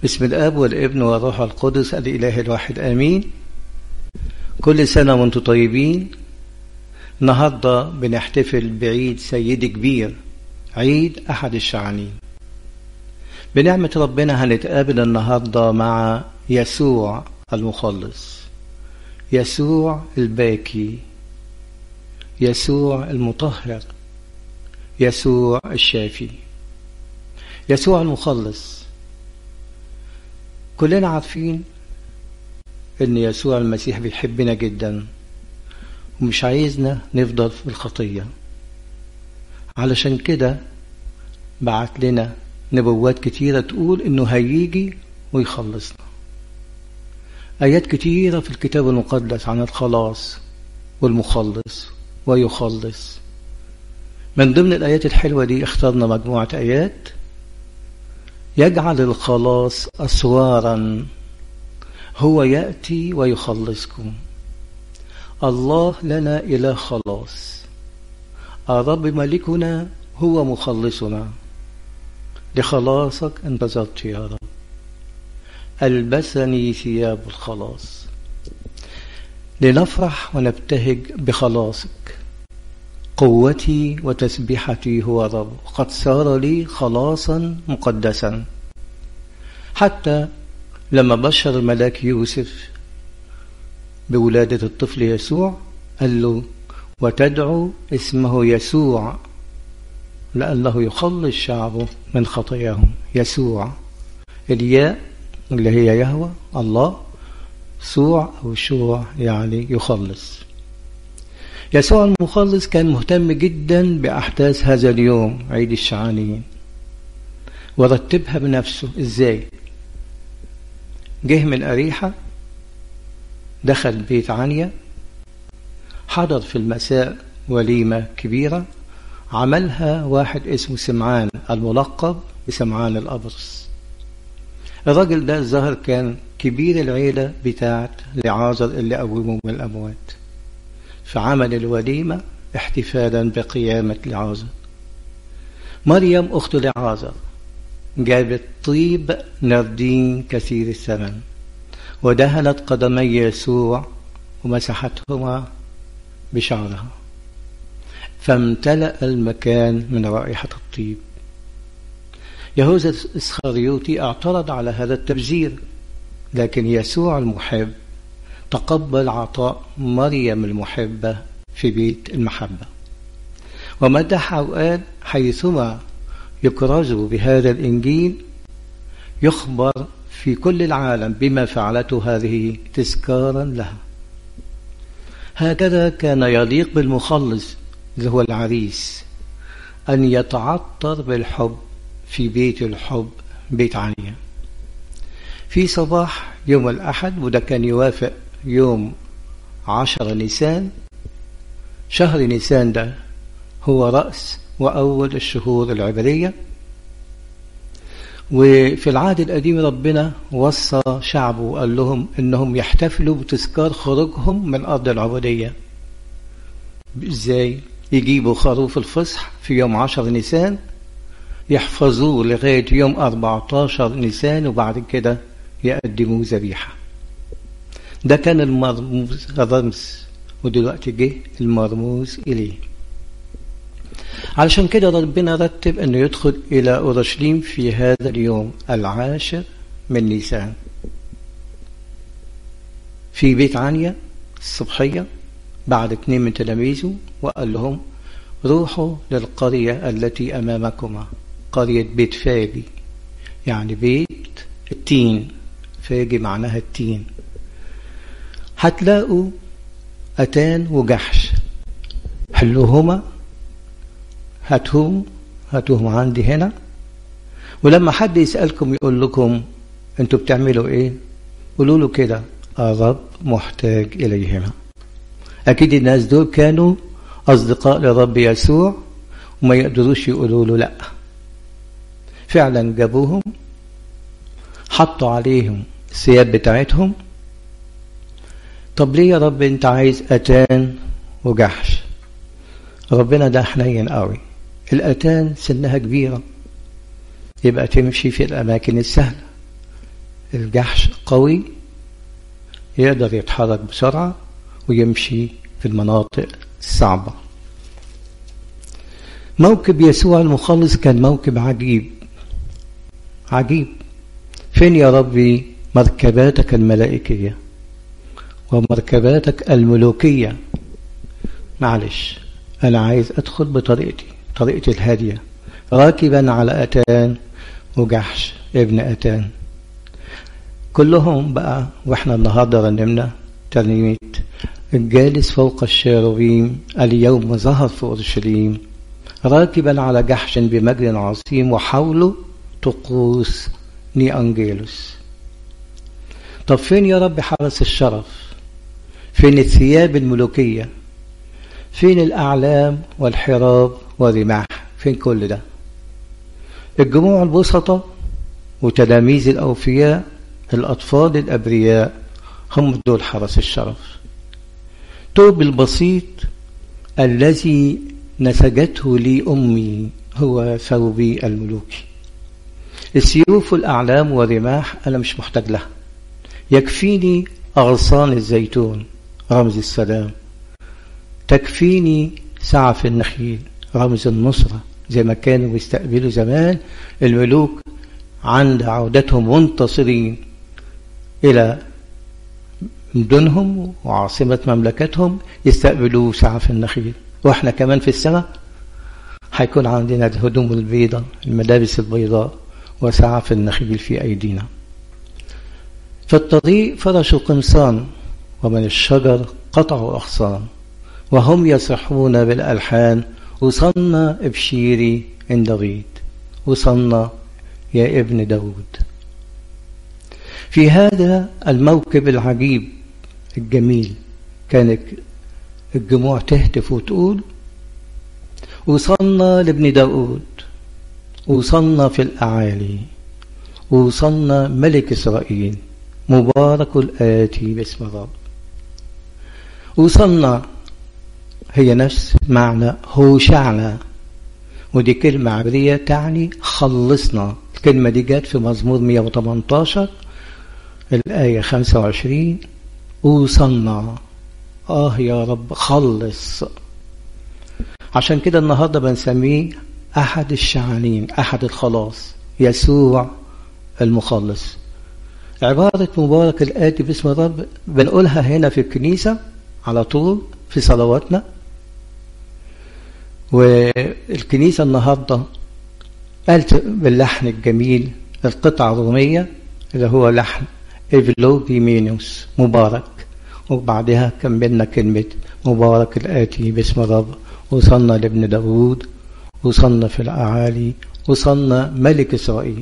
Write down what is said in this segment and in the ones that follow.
بسم الآب والابن والروح القدس الإله الواحد آمين. كل سنة وانتم طيبين. النهاردة بنحتفل بعيد سيد كبير، عيد أحد الشعانين. بنعمة ربنا هنتقابل النهاردة مع يسوع المخلص، يسوع الباكي، يسوع المطهر، يسوع الشافي، يسوع المخلص. كلنا عارفين ان يسوع المسيح بيحبنا جدا ومش عايزنا نفضل في الخطية، علشان كده بعت لنا نبوات كتيرة تقول انه هيجي ويخلصنا. آيات كتيرة في الكتاب المقدس عن الخلاص والمخلص ويخلص. من ضمن الآيات الحلوة دي اخترنا مجموعة آيات. يجعل الخلاص أسوارا، هو يأتي ويخلصكم. الله لنا إله خلاص، الرب ملكنا هو مخلصنا، لخلاصك انتظرت يا رب. ألبسني ثياب الخلاص، لنفرح ونبتهج بخلاصك. قوتي وتسبيحتي هو الرب، قد صار لي خلاصا مقدسا. حتى لما بشر الملاك يوسف بولادة الطفل يسوع قال له وتدعو اسمه يسوع لأنه يخلص شعبه من خطاياهم. يسوع، الياء اللي هي يهوى الله، سوع أو شوع يعني يخلص. يسوع المخلص كان مهتم جدا بأحداث هذا اليوم عيد الشعانين، ورتبها بنفسه. ازاي؟ جه من أريحة، دخل بيت عنيا، حضر في المساء وليمة كبيرة عملها واحد اسمه سمعان الملقب بسمعان الأبرص. الراجل ده الظاهر كان كبير العيلة بتاعت لعازر اللي قومه من الأموات، فعمل الوليمة احتفالا بقيامة لعازر. مريم أخت لعازر جابت طيب نردين كثير الثمن ودهنت قدمي يسوع ومسحتهما بشعرها، فامتلأ المكان من رائحة الطيب. يهوذا الإسخريوطي اعترض على هذا التبذير، لكن يسوع المحب تقبل عطاء مريم المحبة في بيت المحبة، ومدح وقال حيثما يكرزوا بهذا الإنجيل يخبر في كل العالم بما فعلته هذه تذكارا لها. هكذا كان يليق بالمخلص اللي هو العريس أن يتعطر بالحب في بيت الحب، بيت عنيا. في صباح يوم الأحد، وده كان يوافق يوم 10 نيسان. شهر نيسان ده هو رأس وأول الشهور العبرية، وفي العهد القديم ربنا وصى شعبه وقال لهم إنهم يحتفلوا بتذكار خروجهم من أرض العبودية. إزاي؟ يجيبوا خروف الفصح في يوم 10 نيسان، يحفظوه لغاية يوم 14 نيسان، وبعد كده يقدموه ذبيحة. ده كان المرموز الرمز، ودلوقتي جه المرموز إليه. علشان كده ربنا رتب أنه يدخل إلى أورشليم في هذا اليوم 10 من نيسان في بيت عنيا الصبحية بعد 2 من تلاميذه، وقال لهم روحوا للقرية التي أمامكما، قرية بيت فاجي، يعني بيت التين. فاجي معناها التين. هتلاقوا أتان وجحش، حلوهما، هاتوهم عندي هنا. ولما حد يسألكم يقول لكم انتوا بتعملوا ايه، قولوا له كده الرب محتاج إليهما. أكيد الناس دول كانوا أصدقاء لرب يسوع وما يقدروش يقولوا له لأ. فعلا جابوهم، حطوا عليهم الثياب بتاعتهم. طب ليه يا رب انت عايز أتان وجحش؟ ربنا ده حنين قوي. الأتان سنها كبيرة، يبقى تمشي في الأماكن السهلة، الجحش قوي، يقدر يتحرك بسرعة ويمشي في المناطق الصعبة. موكب يسوع المخلص كان موكب عجيب عجيب. فين يا ربي مركباتك الملائكية ومركباتك الملوكية؟ معلش، أنا عايز أدخل بطريقتي، طريقتي الهادية، راكبا على أتان وجحش ابن أتان. كلهم بقى، وإحنا النهاردة رنمنا ترنيمة الجالس فوق الشيروبيم اليوم ظهر في أورشليم، راكبا على جحش بمجد عظيم وحوله طقوس نيانجيلوس. طب فين يا رب حرس الشرف؟ فين الثياب الملوكية؟ فين الأعلام والحراب والرماح؟ فين كل ده؟ الجموع البسطة وتلاميذ الأوفياء، الأطفال الأبرياء، هم دول حرس الشرف. توب البسيط الذي نسجته لي أمي هو ثوبي الملوكي. السيوف والأعلام والرماح أنا مش محتاج لها، يكفيني أغصان الزيتون رمز السلام، تكفيني سعف النخيل رمز النصرة، زي ما كانوا بيستقبلوا زمان الملوك عند عودتهم منتصرين إلى مدنهم وعاصمة مملكتهم، يستقبلوا سعف النخيل. وإحنا كمان في السماء هيكون عندنا الهدوم البيضاء، الملابس البيضاء، وسعف النخيل في أيدينا. في الطريق فرشوا قمصان، ومن الشجر قطعوا أغصان، وهم يصرحون بالألحان وصلنا ابشيري عند داوود، وصلنا يا ابن داود. في هذا الموكب العجيب الجميل كانت الجموع تهتف وتقول وصلنا لابن داود، وصلنا في الأعالي، وصلنا ملك إسرائيل، مبارك الآتي باسم الرب. وصلنا هي نفس معنى هوشعنا، ودي كلمة عبرية تعني خلصنا. الكلمة دي جت في مزمور 118 الآية 25. وصلنا، يا رب خلص. عشان كده النهاردة بنسميه أحد الشعانين، أحد الخلاص، يسوع المخلص. عبارة مبارك الآتي باسم الرب بنقولها هنا في الكنيسة على طول في صلواتنا. والكنيسة النهاردة قالت باللحن الجميل القطعة الرومية اللي هو لحن إفلوغيمينوس، مبارك، وبعدها كملنا كلمة مبارك الآتي باسم الرب، وصلنا لابن داود، وصلنا في الأعالي، وصلنا ملك إسرائيل.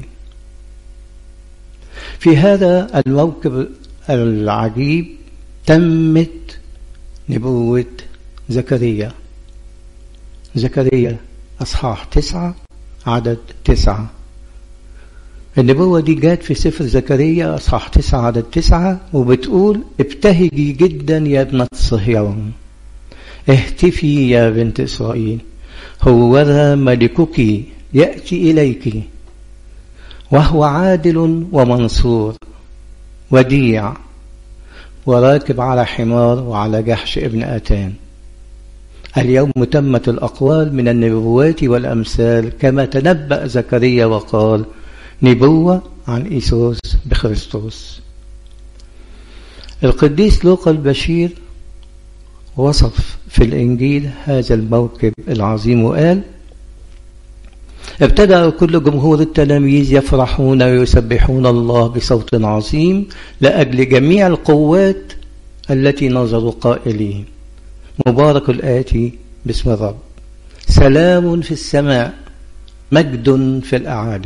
في هذا الموكب العجيب تمت نبوة زكريا. زكريا أصحاح 9 عدد 9. النبوة دي جات في سفر زكريا أصحاح 9 عدد 9، وبتقول ابتهجي جدا يا ابنة صهيون، اهتفي يا بنت إسرائيل، هوذا ملكك يأتي إليك، وهو عادل ومنصور وديع، وراكب على حمار وعلى جحش ابن أتان. اليوم تمت الأقوال من النبوات والأمثال كما تنبأ زكريا وقال نبوة عن إيسوس بخريستوس. القديس لوقا البشير وصف في الإنجيل هذا الموكب العظيم وقال ابتدأ كل جمهور التلاميذ يفرحون ويسبحون الله بصوت عظيم لأجل جميع القوات التي نظروا قائلين مبارك الآتي باسم الرب، سلام في السماء، مجد في الأعالي.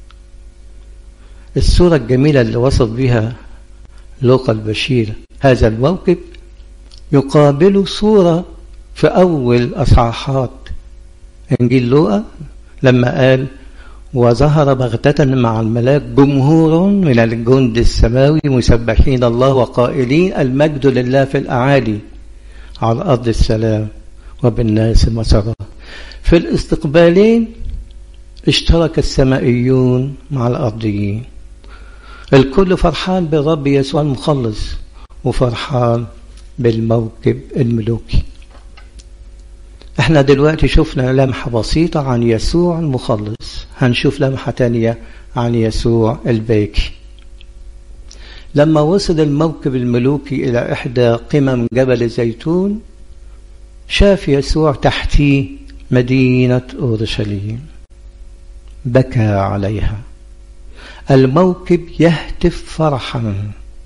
الصورة الجميلة اللي وصف بها لوقا البشير هذا الموكب يقابل صورة في أول أصحاحات إنجيل لوقا لما قال وظهر بغتة مع الملاك جمهور من الجند السماوي مسبحين الله وقائلين المجد لله في الأعالي، على الأرض السلام وبالناس المسرة. في الاستقبالين اشترك السمائيون مع الأرضيين. الكل فرحان بالرب يسوع المخلص وفرحان بالموكب الملوكي. احنا دلوقتي شفنا لمحة بسيطة عن يسوع المخلص، هنشوف لمحة تانية عن يسوع الباكي. لما وصل الموكب الملوكي إلى إحدى قمم جبل الزيتون، شاف يسوع تحتيه مدينة أورشليم، بكى عليها. الموكب يهتف فرحا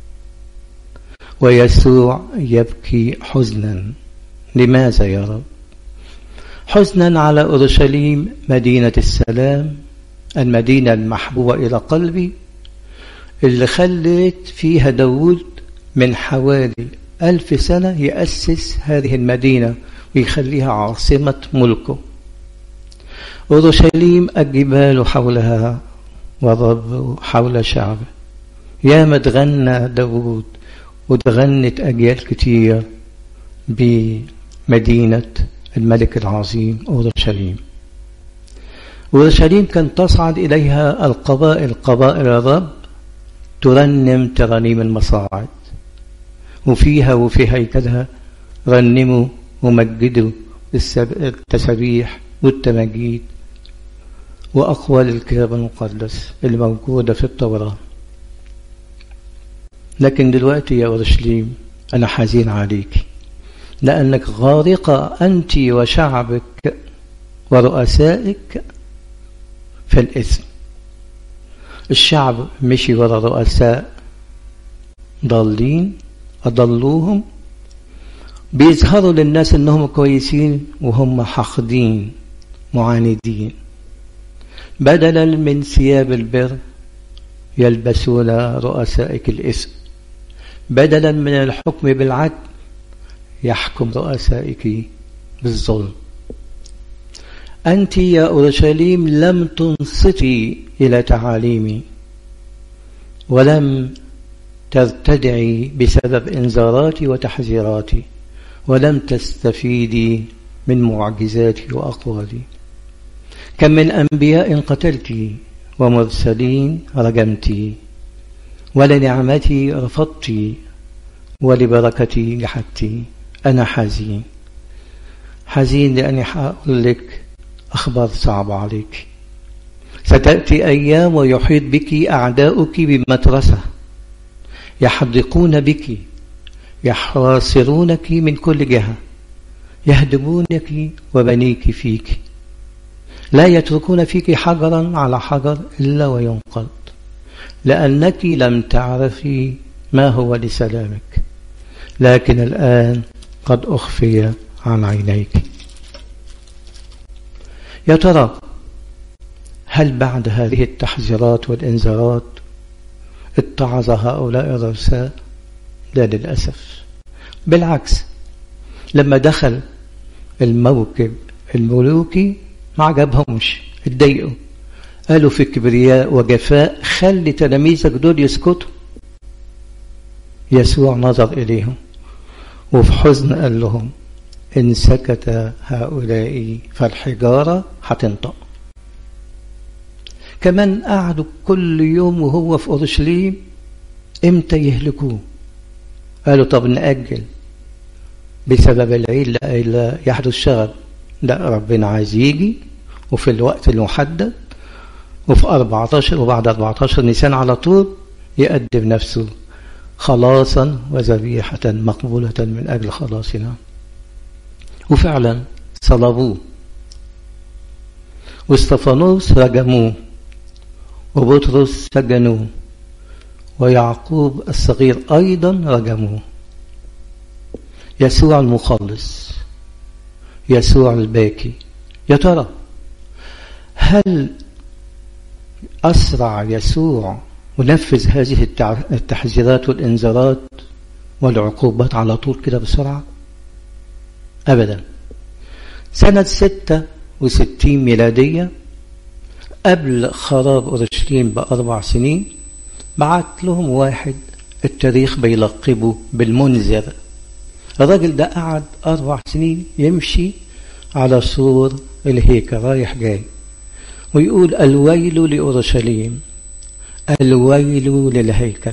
ويسوع يبكي حزنا. لماذا يا رب؟ حزنا على أورشليم مدينة السلام، المدينة المحبوبة إلى قلبي، اللي خلت فيها داود من حوالي 1000 سنة يأسس هذه المدينة ويخليها عاصمة ملكه. أورشليم الجبال حولها والرب حول شعبه. يا ما تغنى داود وتغنت أجيال كتير بمدينة الملك العظيم أورشليم. أورشليم كان تصعد إليها القبائل، قبائل الرب ترنم ترانيم المصاعد، وفي هيكلها رنموا ومجدوا التسبيح والتماجيد وأقوال الكتاب المقدس اللي موجودة في التوراة. لكن دلوقتي يا أورشليم أنا حزين عليك، لأنك غارقة أنت وشعبك ورؤسائك في الإثم. الشعب مشي ورا رؤساء ضالين أضلوهم، بيظهروا للناس أنهم كويسين وهم حاقدين معاندين. بدلا من ثياب البر يلبسون رؤسائك الإثم، بدلا من الحكم بالعدل يحكم رؤسائك بالظلم. أنت يا أورشليم لم تنصتي إلى تعاليمي، ولم ترتدعي بسبب إنذاراتي وتحذيراتي، ولم تستفيدي من معجزاتي وأقوالي. كم من أنبياء قتلتي ومرسلين رجمتي، ولنعمتي رفضتي ولبركتي جحدتي. أنا حزين حزين لأني هقول لك أخبار صعبة عليك. ستأتي أيام ويحيط بك أعداؤك بمترسة، يحدقون بك، يحاصرونك من كل جهة، يهدمونك وبنيك فيك، لا يتركون فيك حجرا على حجر إلا وينقض، لأنك لم تعرفي ما هو لسلامك، لكن الآن قد أخفي عن عينيك. يا ترى هل بعد هذه التحذيرات والإنذارات اتعظ هؤلاء الرؤساء؟ لا للأسف، بالعكس، لما دخل الموكب الملوكي ما عجبهمش، اتضايقوا، قالوا في كبرياء وجفاء خلي تلاميذك دول يسكتوا. يسوع نظر إليهم وفي حزن قال لهم إن سكت هؤلاء فالحجارة هتنطق. كمان قعدوا كل يوم وهو في أورشليم امتى يهلكوه؟ قالوا طب نأجل بسبب العيد لا يحدث شغب. لا، ربنا عايز يجي وفي الوقت المحدد وفي 14 وبعد 14 نيسان على طول يقدم نفسه خلاصا وذبيحة مقبولة من أجل خلاصنا. وفعلا صلبوه، واستفانوس رجموه، وبطرس سجنوه، ويعقوب الصغير أيضا رجموه. يسوع المخلص، يسوع الباكي، يا ترى هل أسرع يسوع ونفذ هذه التحذيرات والإنذارات والعقوبات على طول كده بسرعة؟ أبدا. سنة 66 ميلادية قبل خراب أورشليم ب4 سنين بعت لهم واحد التاريخ بيلقبه بالمنذر. الراجل ده قعد 4 سنين يمشي على سور الهيكل رايح جاي ويقول الويل لأورشليم الويل للهيكل.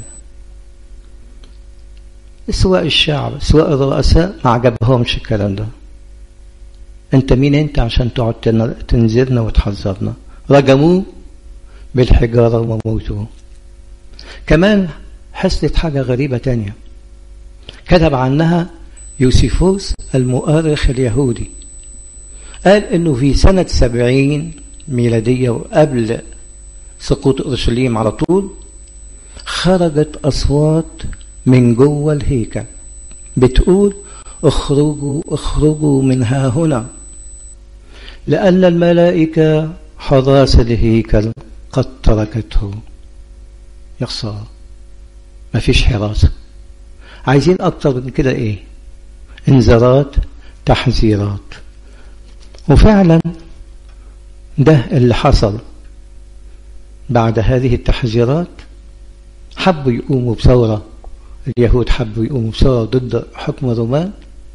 سواء الشعب سواء الرؤساء ما عجبهمش الكلام ده. انت مين انت عشان تقعد تنذرنا وتحذرنا؟ رجموه بالحجارة وموتوه. كمان حصلت حاجة غريبة تانية كتب عنها يوسيفوس المؤرخ اليهودي، قال انه في سنة 70 ميلادية وقبل سقوط اورشليم على طول خرجت اصوات من جوه الهيكل بتقول اخرجوا اخرجوا منها هنا لأن الملائكة حراس الهيكل قد تركته. يا خسارة، مفيش حراسة. عايزين أكتر من كده إيه؟ انذارات، تحذيرات. وفعلا ده اللي حصل. بعد هذه التحذيرات حبوا يقوموا بثورة، اليهود حبوا يقوموا بثورة ضد حكم الرومان.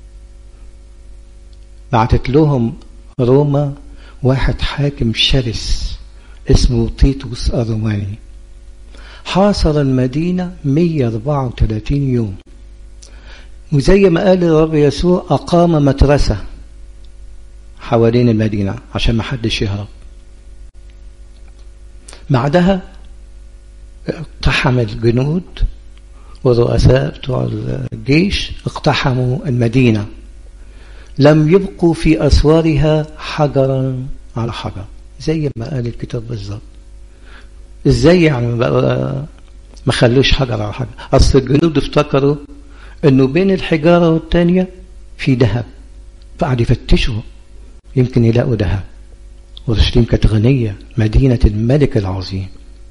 بعتت لهم روما واحد حاكم شرس اسمه تيتوس الروماني، حاصر المدينة 134 يوم، وزي ما قال الرب يسوع أقام مترسة حوالين المدينة عشان ما حدش يهرب. بعدها اقتحم الجنود والرؤساء بتوع الجيش اقتحموا المدينة، لم يبقوا في أسوارها حجرا على حجر، زي ما قال الكتاب بالظبط. ازاي يعني ما خلوش حجر على حجر؟ اصل الجنود افتكروا انه بين الحجارة والتانية في ذهب، فقعدوا يفتشوا يمكن يلاقوا ذهب. اورشليم كانت غنية، مدينة الملك العظيم.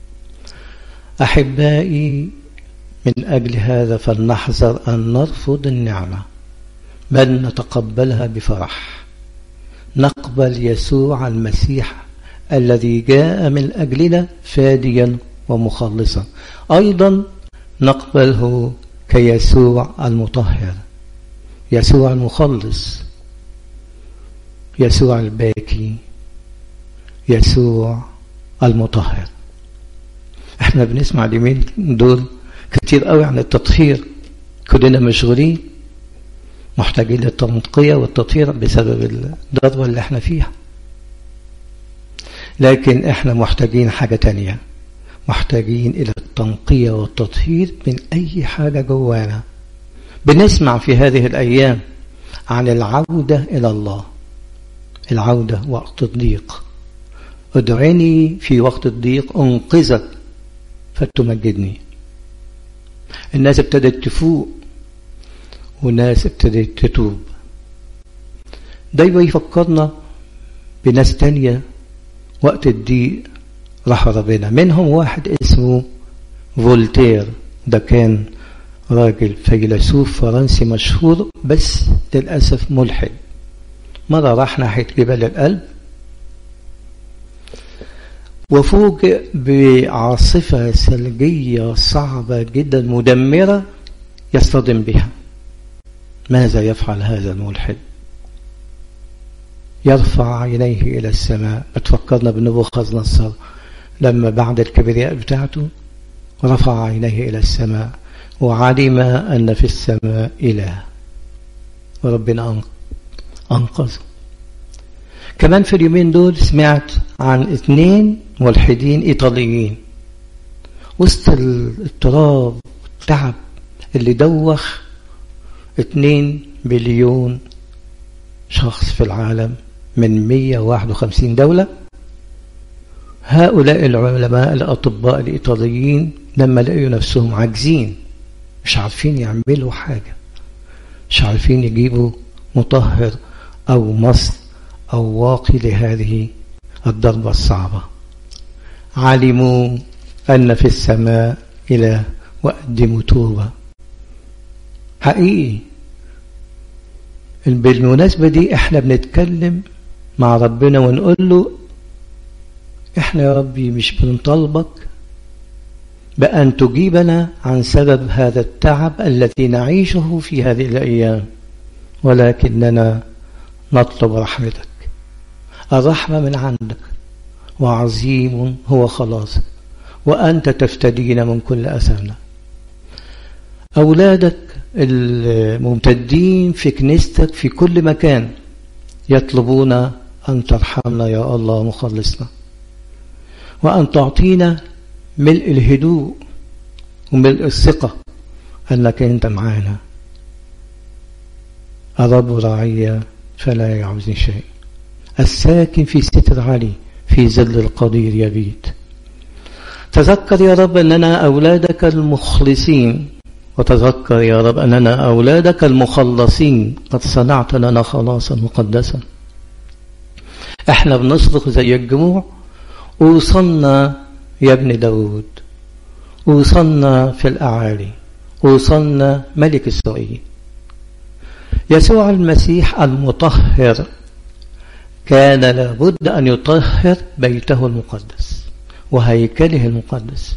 أحبائي، من أجل هذا فلنحذر أن نرفض النعمة بل نتقبلها بفرح. نقبل يسوع المسيح الذي جاء من أجلنا فاديا ومخلصا، أيضا نقبله كيسوع المطهر، يسوع المخلص، يسوع الباكي، يسوع المطهر. احنا بنسمع اليومين دول كتير قوي عن التطهير، كلنا مشغولين محتاجين للتنقية والتطهير بسبب الضربة اللي احنا فيها، لكن احنا محتاجين حاجة تانية، محتاجين إلى التنقية والتطهير من أي حاجة جوانا. بنسمع في هذه الأيام عن العودة إلى الله، العودة وقت الضيق. ادعيني في وقت الضيق أنقذك فتمجدني. الناس ابتدت تفوق وناس ابتدت تتوب. دايما يفكرنا بناس تانية وقت الضيق راح ربنا. منهم واحد اسمه فولتير، ده كان راجل فيلسوف فرنسي مشهور بس للأسف ملحد. مرة راح ناحية جبال الألب وفوجئ بعاصفة ثلجية صعبة جدا مدمرة يصطدم بها. ماذا يفعل هذا الملحد؟ يرفع عينيه إلى السماء. بتفكرنا بنبوخذ نصر لما بعد الكبرياء بتاعته رفع عينيه إلى السماء وعلم أن في السماء إله، وربنا أنقذه. كمان في اليومين دول سمعت عن 2 ملحدين إيطاليين وسط الاضطراب والتعب اللي دوخ 2 بليون شخص في العالم من 151 دولة. هؤلاء العلماء الأطباء الإيطاليين لما لقوا نفسهم عاجزين، مش عارفين يعملوا حاجة، مش عارفين يجيبوا مطهر أو مصل أو واقي لهذه الضربة الصعبة، علموا أن في السماء إله وقدموا توبة. حقيقي بالمناسبة دي احنا بنتكلم مع ربنا ونقول له احنا يا ربي مش بنطالبك بأن تجيبنا عن سبب هذا التعب الذي نعيشه في هذه الأيام، ولكننا نطلب رحمتك. الرحمة من عندك، وعظيم هو خلاصك، وأنت تفتدينا من كل أثامنا. أولادك الممتدين في كنيستك في كل مكان يطلبون أن ترحمنا يا الله مخلصنا، وأن تعطينا ملء الهدوء وملء الثقة أنك أنت معانا. الرب راعي فلا يعوزني شيء، الساكن في ستر علي في ظل القدير يبيت. تذكر يا رب أننا أولادك المخلصين، وتذكر يا رب أننا أولادك المخلصين، قد صنعت لنا خلاصا مقدسا. احنا بنصرخ زي الجموع، وصلنا يا ابن داود، وصلنا في الأعالي، وصلنا ملك إسرائيل. يسوع المسيح المطهر كان لابد أن يطهر بيته المقدس وهيكله المقدس.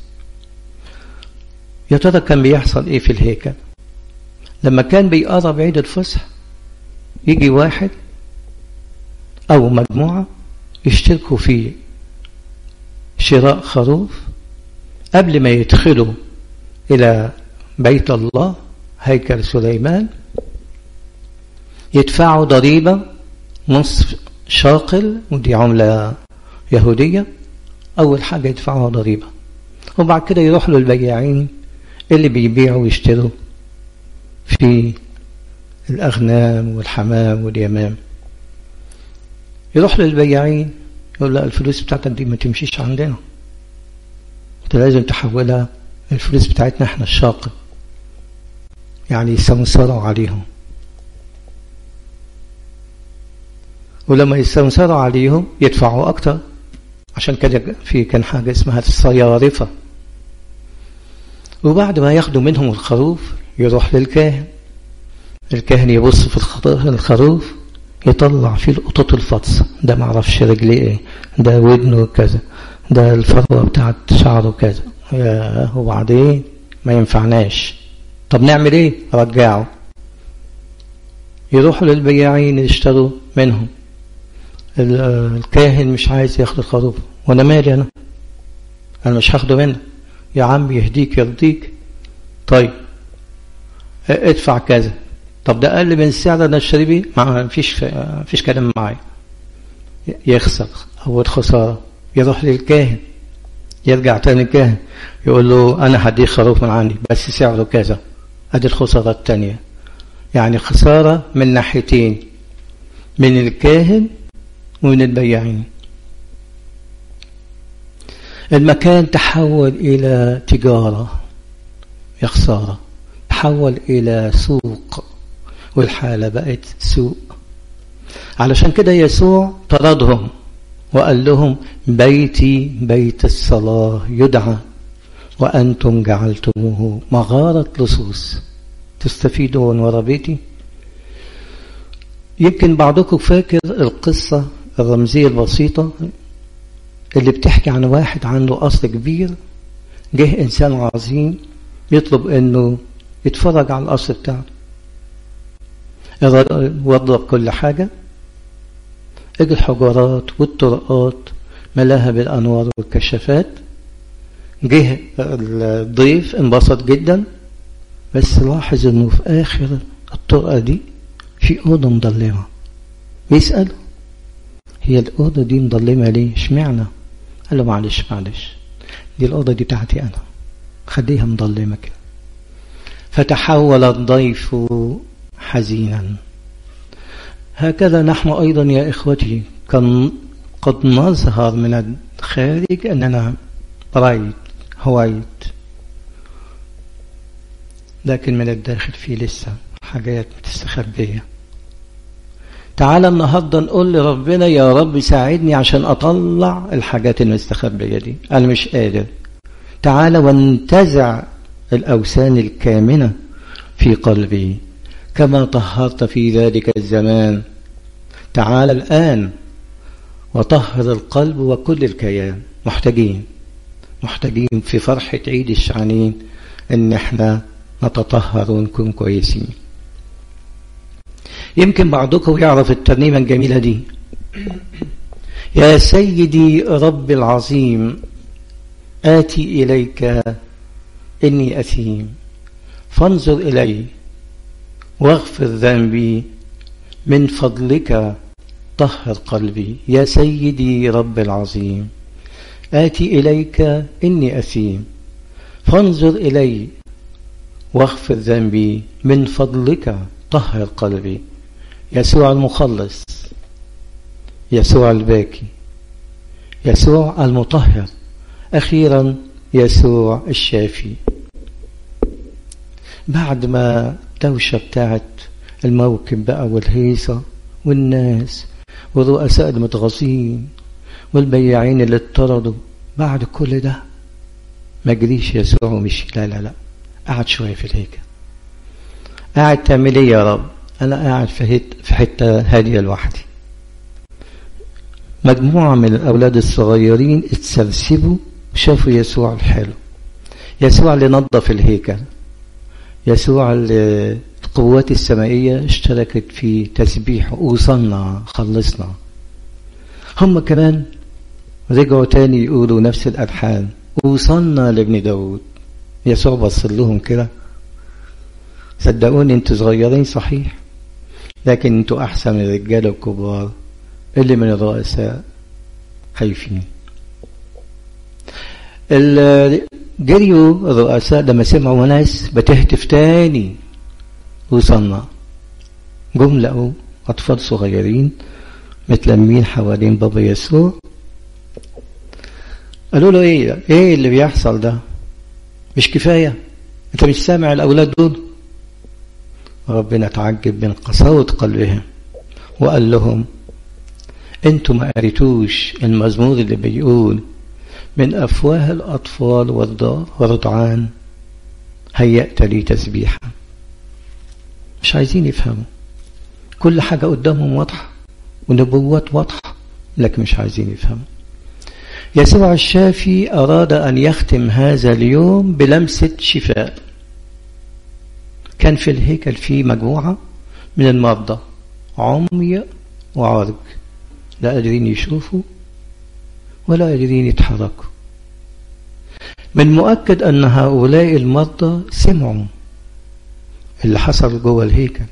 يا ترى كان بيحصل ايه في الهيكل؟ لما كان بيقرب عيد الفصح يجي واحد أو مجموعة يشتركوا في شراء خروف قبل ما يدخلوا إلى بيت الله هيكل سليمان، يدفعوا ضريبة نصف شاقل، ودي عملة يهودية. أول حاجة يدفعوها ضريبة، وبعد كده يروحوا للبياعين اللي بيبيعوا ويشتروا في الأغنام والحمام واليمام. يروح للبياعين يقول لا، الفلوس بتاعتك دي ما تمشيش عندنا، انت لازم تحولها الفلوس بتاعتنا احنا الشاقل. يعني يستنصروا عليهم، ولما يستنصروا عليهم يدفعوا أكتر. عشان كده كان حاجة اسمها الصيارفة. وبعد ما ياخدوا منهم الخروف يروح للكاهن. الكاهن يبص في الخروف يطلع فيه القطط الفطسة، ده معرفش رجليه ايه، ده ودنه كذا، ده الفروة بتاعت شعره كذا، وبعدين ما ينفعناش. طب نعمل ايه؟ رجعه. يروحوا للبياعين يشتروا منهم. الكاهن مش عايز ياخد الخروف، وانا مالي، انا مش هاخده منه. يا عم يهديك يرضيك، طيب ادفع كذا. طب ده اقل من السعر انا اشتري بيه، ما فيش كلام معايا، يخسر اول خساره. يروح للكاهن، يرجع تاني الكاهن يقول له انا هديك خروف من عندي بس سعره كذا، ادي الخساره الثانيه. يعني خساره من ناحيتين، من الكاهن ومن البياعين. المكان تحول إلى تجارة، يا خسارة، تحول إلى سوق، والحالة بقت سوق. علشان كده يسوع طردهم وقال لهم بيتي بيت الصلاة يدعى، وأنتم جعلتموه مغارة لصوص تستفيدون ورا بيتي. يمكن بعضكم فاكر القصة الرمزية البسيطة اللي بتحكي عن واحد عنده قصر كبير، جه إنسان عظيم يطلب إنه يتفرج على القصر بتاعه. وضب كل حاجة، الحجرات والطرقات ملاها بالأنوار والكشافات. جه الضيف انبسط جدا، بس لاحظ إنه في آخر الطرقة دي في أوضة مظلمة. بيسأله هي الأوضة دي مظلمة ليه؟ اشمعنى؟ قال له معلش دي الأوضة دي بتاعتي أنا، خليها مظلمة كده. فتحول الضيف حزينا. هكذا نحن أيضا يا إخوتي قد نظهر من الخارج أننا رايت هوايت، لكن من الداخل في لسه حاجات متستخبية. تعالى النهاردة نقول لربنا يا رب ساعدني عشان أطلع الحاجات المستخبية دي، أنا مش قادر. تعالى وانتزع الأوثان الكامنة في قلبي كما طهرت في ذلك الزمان. تعالى الآن وطهر القلب وكل الكيان. محتاجين في فرحة عيد الشعانين ان احنا نتطهر ونكون كويسين. يمكن بعضكم يعرف الترنيمة الجميلة دي، يا سيدي رب العظيم آتي إليك إني أثيم فانظر إلي واغفر ذنبي من فضلك طهر قلبي. يا سيدي رب العظيم، آتي إليك إني أثيم فانظر إلي واغفر ذنبي من فضلك طهر قلبي. يسوع المخلص، يسوع الباكي، يسوع المطهر، أخيرا يسوع الشافي. بعد ما دوشة بتاعت الموكب بقى والهيصة والناس والرؤساء المتغاظين والبياعين اللي اتطردوا، بعد كل ده ما جريش يسوع ومشي، لا لا لا، قعد شوية في الهيكل. قاعد تعمل ايه يا رب؟ انا قاعد في حتة هادية لوحدي. مجموعة من الأولاد الصغيرين اتسرسبوا وشافوا يسوع الحلو، يسوع اللي نظف الهيكل، يسوع اللي القوات السمائية اشتركت في تسبيحه وصلنا خلصنا. هم كمان رجعوا تاني يقولوا نفس الألحان، وصلنا لابن داود. يسوع بص لهم كده، صدقوني انتوا صغيرين صحيح، لكن انتوا أحسن من الرجال الكبار اللي من الرؤساء خايفين. جريوا الرؤساء لما سمعوا ناس بتهتف تاني وصلنا، جم لقوا أطفال صغيرين متلمين حوالين بابا يسوع. قالوا له ايه اللي بيحصل ده؟ مش كفاية؟ انت مش سامع الأولاد دول؟ ربنا تعجب من قساوة قلبهم وقال لهم انتوا ما قريتوش المزمور اللي بيقول من أفواه الأطفال والرضعان هيأت لي تسبيحا؟ مش عايزين يفهموا، كل حاجة قدامهم واضحة ونبوات واضحة، لكن مش عايزين يفهموا. يسوع الشافي أراد أن يختم هذا اليوم بلمسة شفاء. كان في الهيكل في مجموعة من المرضى عمي وعرج، لا قادرين يشوفوا ولا قادرين يتحركوا. من مؤكد أن هؤلاء المرضى سمعوا اللي حصل جوه الهيكل.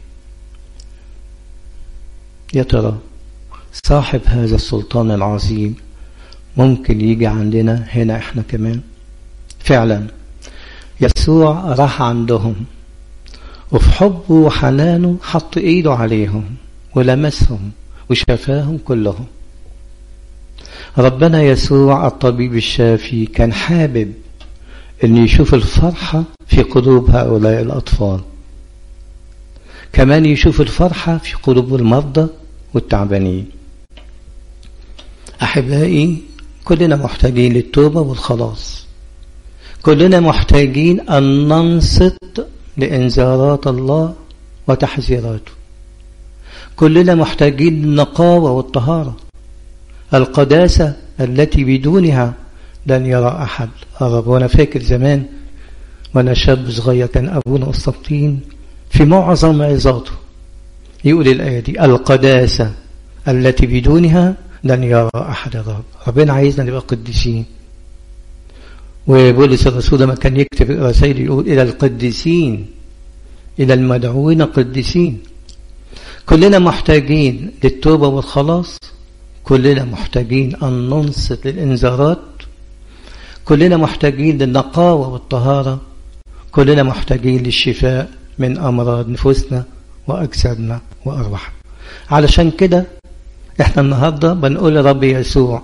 يا ترى صاحب هذا السلطان العظيم ممكن يجي عندنا هنا احنا كمان؟ فعلا يسوع راح عندهم وفي حبه وحنانه حط ايده عليهم ولمسهم وشفاهم كلهم. ربنا يسوع الطبيب الشافي كان حابب ان يشوف الفرحة في قلوب هؤلاء الأطفال، كمان يشوف الفرحة في قلوب المرضى والتعبانين. أحبائي، كلنا محتاجين للتوبة والخلاص، كلنا محتاجين أن ننصت لإنذارات الله وتحذيراته، كلنا محتاجين النقاوة والطهارة، القداسة التي بدونها لن يرى أحد الرب. وأنا فاكر زمان وأنا شاب صغير كان أبونا قسطنطين في معظم عظاته يقول الآية دي: القداسة التي بدونها لن يرى أحد الرب. ربنا عايزنا نبقى قديسين. وبولس الرسول لما كان يكتب رسائل يقول إلى القديسين، إلى المدعوين قديسين. كلنا محتاجين للتوبة والخلاص، كلنا محتاجين أن ننصت للإنذارات، كلنا محتاجين للنقاوة والطهارة، كلنا محتاجين للشفاء من أمراض نفوسنا وأجسادنا وأرواحنا. علشان كده احنا النهاردة بنقول لرب يسوع: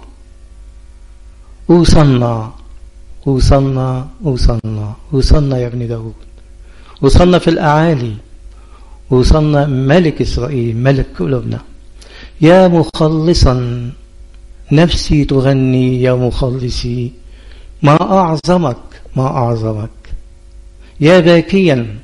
وصلنا وصلنا وصلنا وصلنا يا ابن داود، وصلنا في الأعالي، وصلنا ملك إسرائيل، ملك قلوبنا. يا مخلصا نفسي تغني، يا مخلصي ما أعظمك ما أعظمك. يا باكيا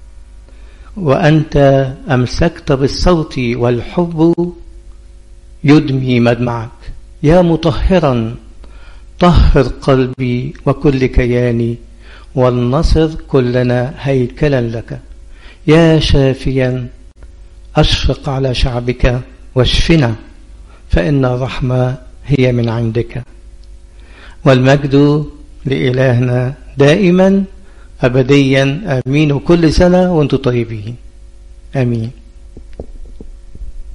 وأنت أمسكت بالصوت والحب يدمي مدمعك. يا مطهرا طهر قلبي وكل كياني، والنصر كلنا هيكلا لك. يا شافيا أشفق على شعبك واشفنا، فإن الرحمة هي من عندك. والمجد لإلهنا دائما أبديا آمين. وكل سنة وانتم طيبين. آمين.